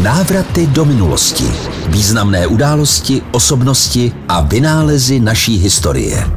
Návraty do minulosti. Významné události, osobnosti a vynálezy naší historie.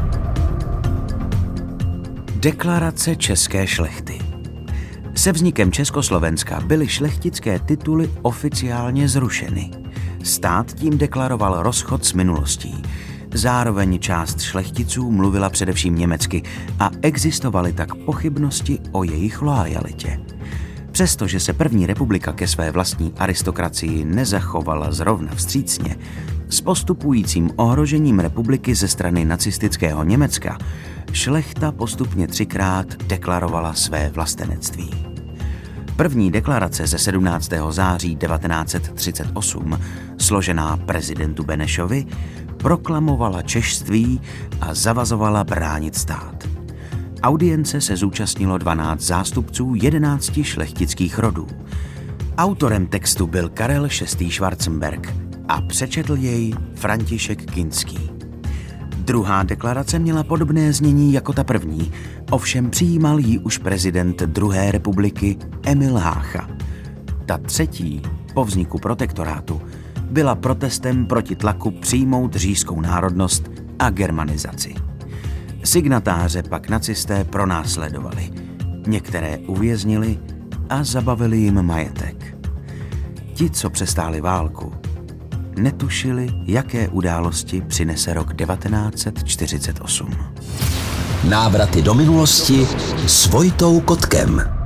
Deklarace české šlechty. Se vznikem Československa byly šlechtické tituly oficiálně zrušeny. Stát tím deklaroval rozchod s minulostí. Zároveň část šlechticů mluvila především německy a existovaly tak pochybnosti o jejich loajalitě. Přestože se první republika ke své vlastní aristokracii nezachovala zrovna vstřícně, s postupujícím ohrožením republiky ze strany nacistického Německa šlechta postupně 3krát deklarovala své vlastenectví. První deklarace ze 17. září 1938, složená prezidentu Benešovi, proklamovala češství a zavazovala bránit stát. Audience se zúčastnilo 12 zástupců 11 šlechtických rodů. Autorem textu byl Karel VI. Schwarzenberg a přečetl jej František Kinský. Druhá deklarace měla podobné znění jako ta první, ovšem přijímal ji už prezident druhé republiky Emil Hácha. Ta třetí, po vzniku protektorátu, byla protestem proti tlaku přijmout říšskou národnost a germanizaci. Signatáře pak nacisté pronásledovali, některé uvěznili a zabavili jim majetek. Ti, co přestáli válku, netušili, jaké události přinese rok 1948. Návraty do minulosti s Vojtou Kotkem.